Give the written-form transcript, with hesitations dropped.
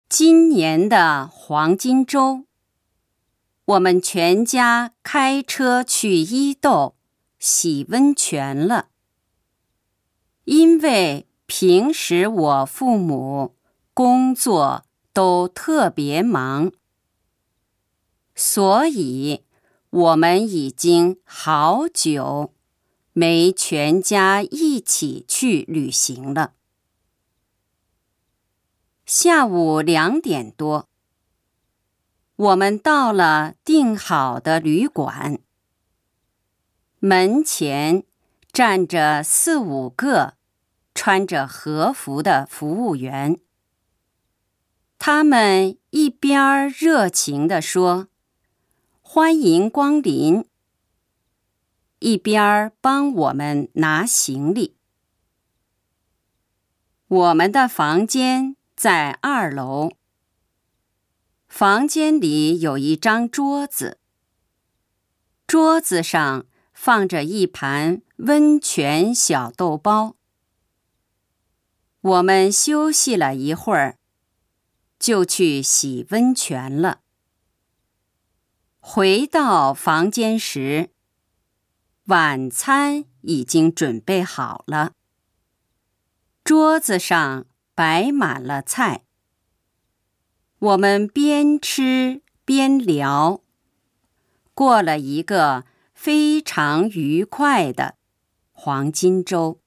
今年的黄金周，我们全家开车去伊豆洗温泉了。因为平时我父母工作都特别忙，所以我们已经好久没全家一起去旅行了。下午2点多，我们到了订好的旅馆，门前站着4、5个穿着和服的服务员，他们一边热情地说欢迎光临，一边帮我们拿行李。我们的房间在2楼，房间里有一张桌子，桌子上放着一盘温泉小豆包。我们休息了一会儿，就去洗温泉了。回到房间时，晚餐已经准备好了，桌子上摆满了菜。我们边吃边聊，过了一个非常愉快的黄金周。